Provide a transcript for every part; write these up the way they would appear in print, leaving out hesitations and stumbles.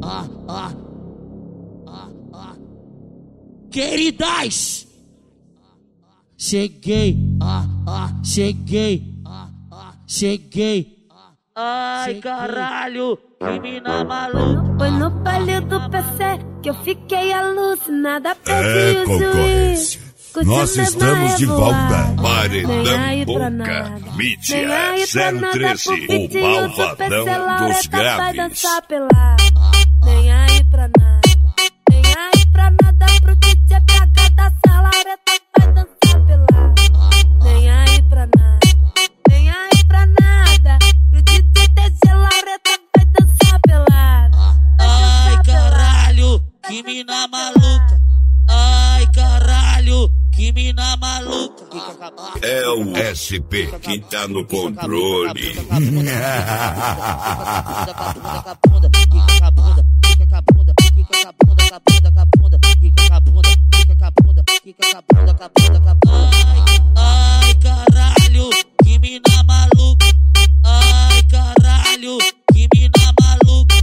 Queridas, cheguei, cheguei. Ai, caralho, que mina maluca. Foi no baile do PC que eu fiquei alucinada, perdi o juiz. Nós estamos de volta. Paredão Boca, mídia 013, o malvadão dos graves. Nem aí pra nada, nem aí pra nada, pro DJ PH da Salareta vai dançar pelado. Nem aí pra nada, nem aí pra nada, pro DJ TG Laureta vai dançar pelado. Ai, caralho, que mina maluca. Ai, caralho, que mina maluca. É o SP que tá no controle. Ai, caralho, que mina maluca. Ai, caralho, que mina maluca.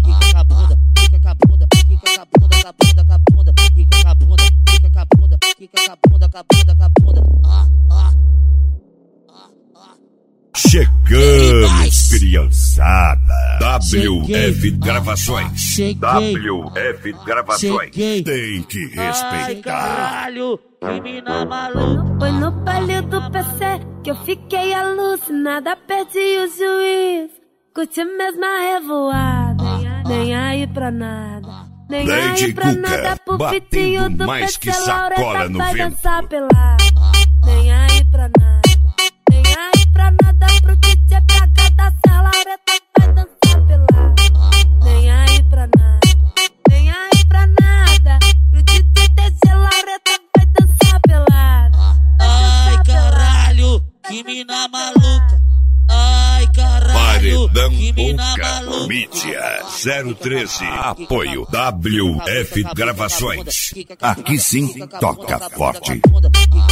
Chegamos, criançada. WF Gravações. WF Gravações. Tem que respeitar. Ai, caralho, que mina maluca. Foi no baile do PC que eu fiquei alucinada, perdi o juiz. Curti mesmo a revoada, nem aí pra nada, nem aí pra nada, pro pitinho do mais PC que sacola no vai vento. dançar pelado. Nem aí pra nada, nem aí pra nada, pro DJ PH da Salareta vai dançar pelado. Nem aí pra nada, nem aí pra nada, pro DJ TG Laureta vai dançar pelado. Ai, caralho, que mina maluca. Ai, caralho, Paredão que mina Boca, maluca. mídia 013, apoio WF Gravações. Aqui sim, toca forte. Kika